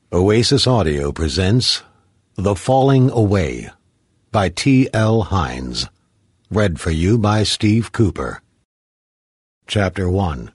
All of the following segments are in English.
Oasis Audio presents The Falling Away by T.L. Hines. Read for you by Steve Cooper. Chapter 1.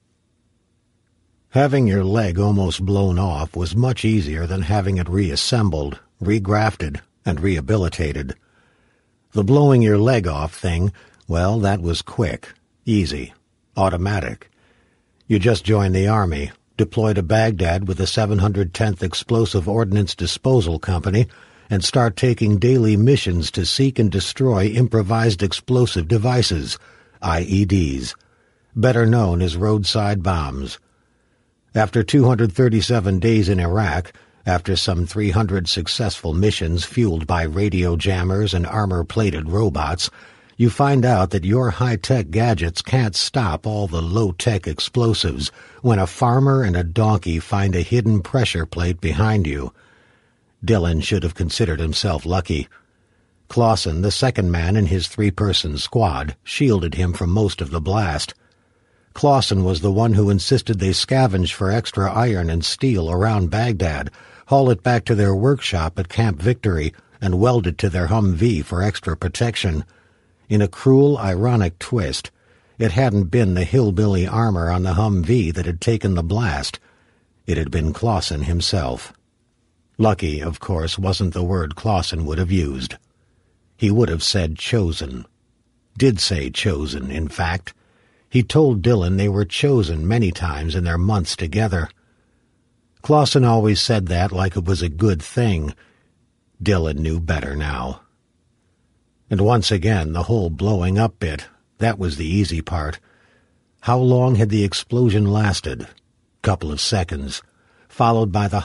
Having your leg almost blown off was much easier than having it reassembled, regrafted, and rehabilitated. The blowing your leg off thing, well, that was quick, easy, automatic. You just joined the Army, deploy to Baghdad with the 710th Explosive Ordnance Disposal Company, and start taking daily missions to seek and destroy improvised explosive devices, IEDs, better known as roadside bombs. After 237 days in Iraq, after some 300 successful missions fueled by radio jammers and armor-plated robots, you find out that your high-tech gadgets can't stop all the low-tech explosives when a farmer and a donkey find a hidden pressure plate behind you. Dillon should have considered himself lucky. Clausen, the second man in his three-person squad, shielded him from most of the blast. Clausen was the one who insisted they scavenge for extra iron and steel around Baghdad, haul it back to their workshop at Camp Victory, and weld it to their Humvee for extra protection. In a cruel, ironic twist, it hadn't been the hillbilly armor on the Humvee that had taken the blast. It had been Clausen himself. Lucky, of course, wasn't the word Clausen would have used. He would have said chosen. Did say chosen, in fact. He told Dillon they were chosen many times in their months together. Clausen always said that like it was a good thing. Dillon knew better now. And once again, the whole blowing up bit, that was the easy part. How long had the explosion lasted? Couple of seconds, followed by the